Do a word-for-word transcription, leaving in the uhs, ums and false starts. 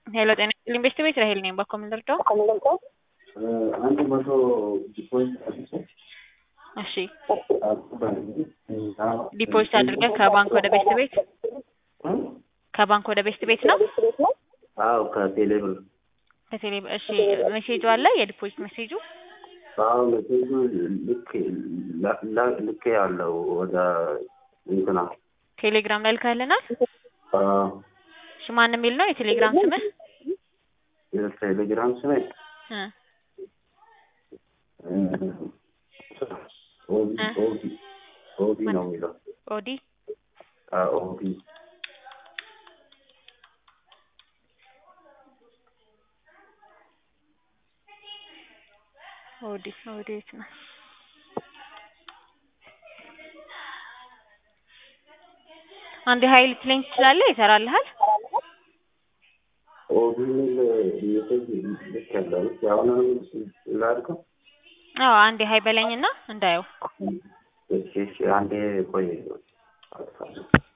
ሄሎ ጤና ይስጥልኝ ቤስት ቤት ራሄል ነኝ። ባኮ ምን ልርዳው? አንድ መቶ ዲፖዚት አድርጌ እሺ ዲፖዚት አድርገህ ከባንክ ወደ ቤስት ቤት ከባንክ ወደ ቤስት ቤት ነው? አዎ ከቴሌ ብር ከቴሌ እሺ ሜሴጁ አለ የዲፖዚት ሜሴጁ? አዎ ሜሴጁ ልክ ልክ ያለው ወደ እንትና ቴሌግራም ላይ ልከህልናል? አዎ እሺ ማን የሚል ነው የቴሌግራም ስምህ? የቴሌግራም ስሜ እ ኦዲ ኦዲ ኦዲ ነው የሚለው ኦዲ አዎ ኦዲ ኦዲ ኦዲ ነው። አንድ ኃይል ትለኝ ትችላለህ? ይሰራልሃል? ኦዲ ሚል ሜሴጅ ልክ ያለው ያው ነው ላድርገው? አዎ አንዴ ሀይ በለኝና እንዳየው። እሺ እሺ አንዴ ቆይ